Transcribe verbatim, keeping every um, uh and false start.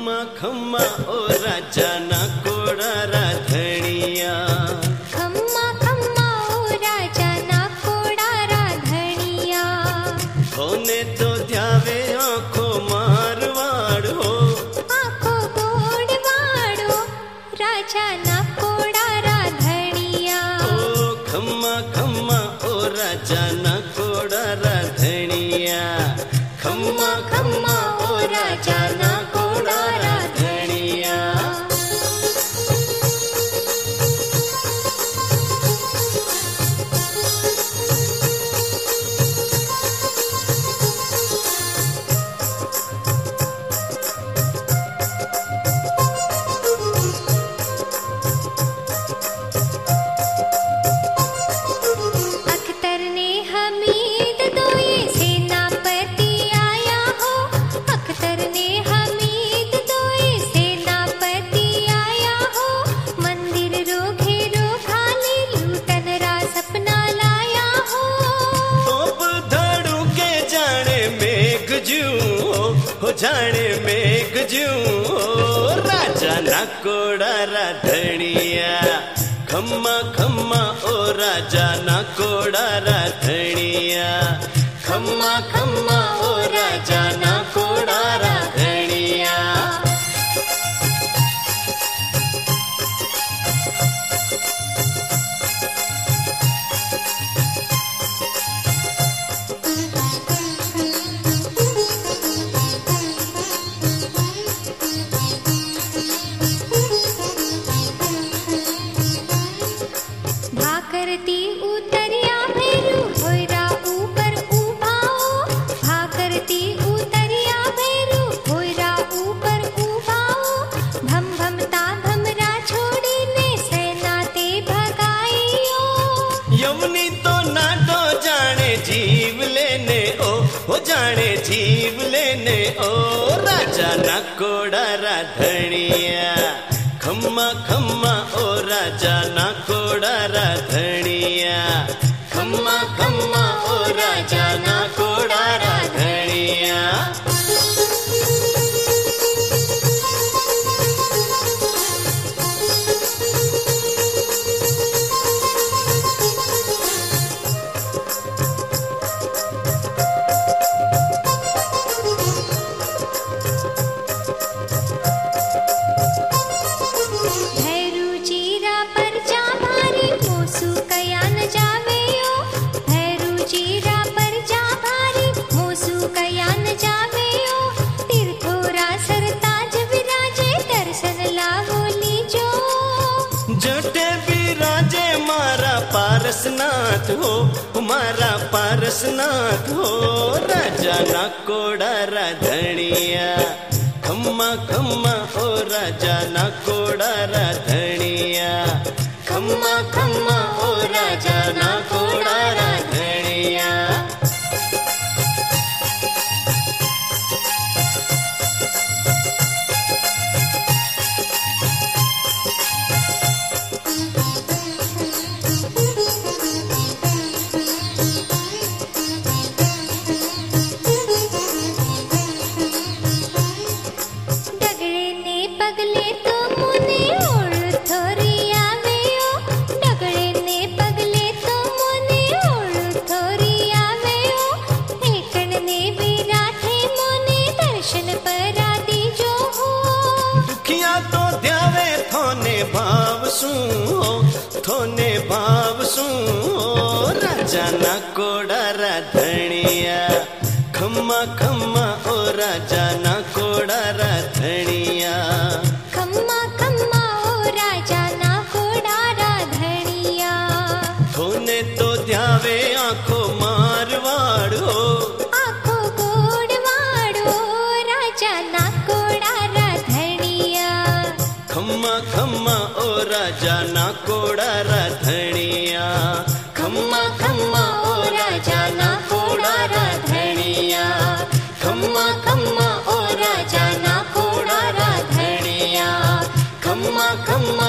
खम्मा खम्मा ओ राजा ना कोड़ा राधनिया। खम्मा खम्मा ओ राजा ना कोड़ा राधनिया। होने तो ध्यावे आँखो मारवाड़ो, आँखो गोड़वाड़ो राजा ना कोड़ा राधनिया। ओ खम्मा खम्मा ओ राजा ना कोड़ा राधनिया। खम्मा खम्मा ओ राजा ना कोड़ा राधनिया। अख्तर ने हमीद दोए सेनापति आया हो। अख्तर ने हमीद दोए सेनापति आया हो। मंदिर रो घेरो खाली लूटन रा सपना लाया हो। तोप धड़ू के जाने मेघ जूं हो, जाने मेघ जूं राजा ना कोड़ा राधनिया। खम्मा खम्मा ओ राजा ना कोड़ा राधनिया। खम्मा खम्मा ओ राजा ना कोड़ा राधनिया। भाकरती उतरिया भेरू होयरा ऊपर उभाओ। भाकरती उतरिया भेरू होयरा ऊपर उभाओ। भम भमता भमरा छोड़ी ने सेना ते भगाइयो। यमुनी तो नाटो जाने जीव लेने ओ, हो जाने जीव लेने ओ राजा ना कोड़ा राधनिया। खम्मा खम्मा ओ राजा ना कोड़ा राधनिया। खम्मा खम्मा ओ राजा ना कोड़ा राधनिया। भैरू जीरा पर जा भारी मोसू कया न जावेयो। भैरू जीरा पर जा भारी मोसू कया न जावेयो। तीर्थोरा सरताज विराजे दर्शन लावो लीजो। जटे विराजे मारा पारसनाथ हो, मारा पारसनाथ हो राजा ना कोड़ा राधनिया। खम्मा खम्मा ओ राजा ना कोड़ा राधनिया। खम्मा खम्मा ओ राजा ना कोड़ा राधनिया। डगले ने पगले तो मुने ओळ थोरी आवेयो। डगले ने पगले तो मुने ओळ थोरी आवेयो। एकण ने विराथे मुने दर्शन परा दीजो हो। दुखिया तो ध्यावे थोने भाव सू हो, थोने भाव सू राजा ना कोड़ा राधनिया। खम्मा खम्मा ओ राजा ना कोड़ा राधनिया। खम्मा खम्मा ओ राजा ना कोड़ा राधनिया। थोने तो ध्यावे आँखो मारवाड़ो, आँखो गोड़वाड़ो राजा ना कोड़ा राधनिया। खम्मा खम्मा ओ राजा ना कोड़ा राधनिया। खम्मा खम्मा ओ राजा ना कोड़ा राधनिया। खम्मा खम्मा ओ राजा ना कोड़ा राधनिया। खम्मा खम्मा